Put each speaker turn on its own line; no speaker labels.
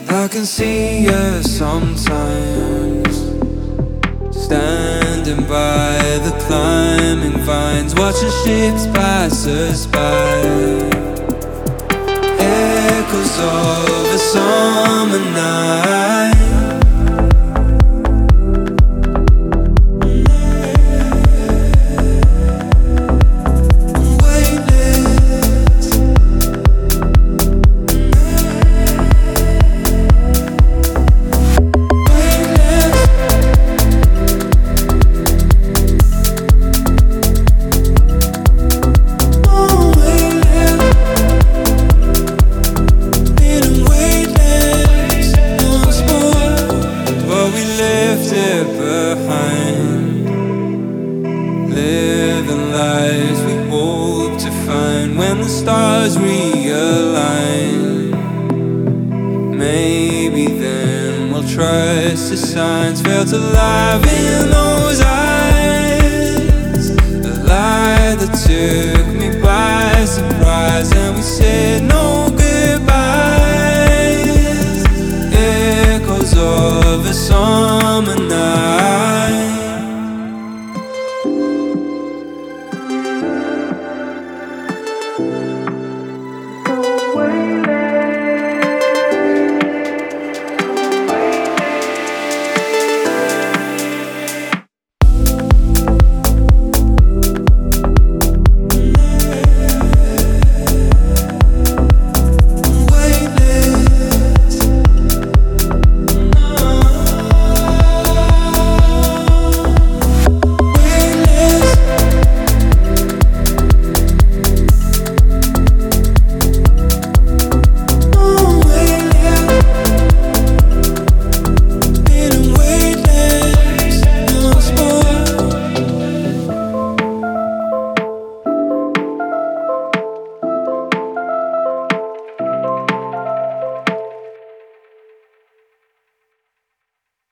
I can see you sometimes, standing by the climbing vines, watching ships pass us by. Echoes of a summer night. Living lives we hope to find when the stars realign. Maybe then we'll trust the signs felt alive in those eyes, the light that took